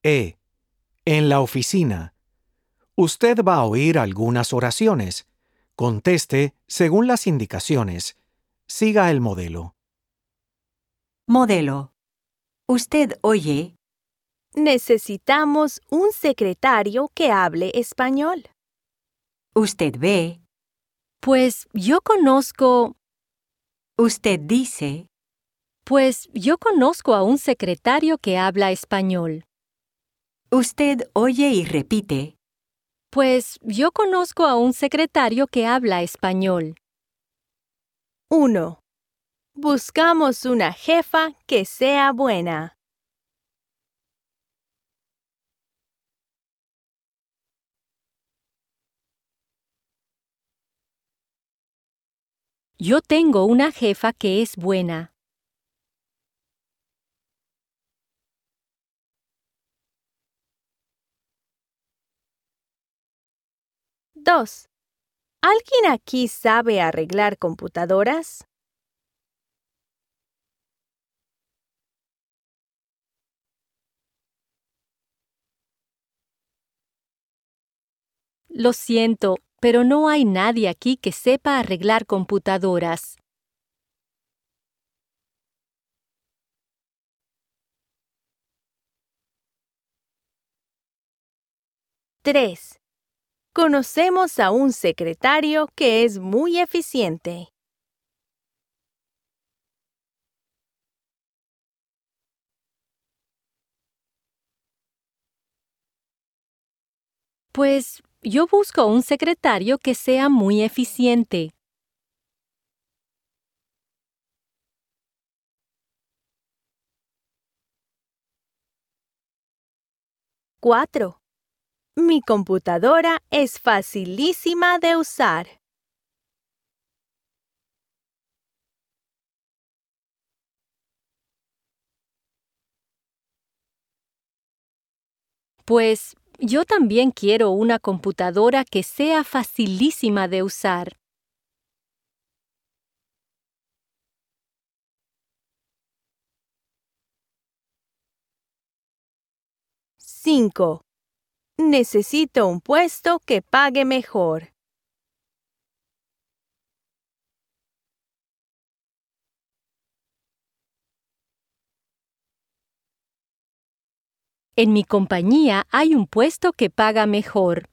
E. En la oficina. Usted va a oír algunas oraciones. Conteste según las indicaciones. Siga el modelo. Modelo. Usted oye. Necesitamos un secretario que hable español. Usted ve. Pues yo conozco... Usted dice. Pues yo conozco a un secretario que habla español. Usted oye y repite. Pues yo conozco a un secretario que habla español. 1. Buscamos una jefa que sea buena. Yo tengo una jefa que es buena. 2. ¿Alguien aquí sabe arreglar computadoras? Lo siento, pero no hay nadie aquí que sepa arreglar computadoras. 3. Conocemos a un secretario que es muy eficiente. Pues yo busco un secretario que sea muy eficiente. 4. Mi computadora es facilísima de usar. Pues yo también quiero una computadora que sea facilísima de usar. 5. Necesito un puesto que pague mejor. En mi compañía hay un puesto que paga mejor.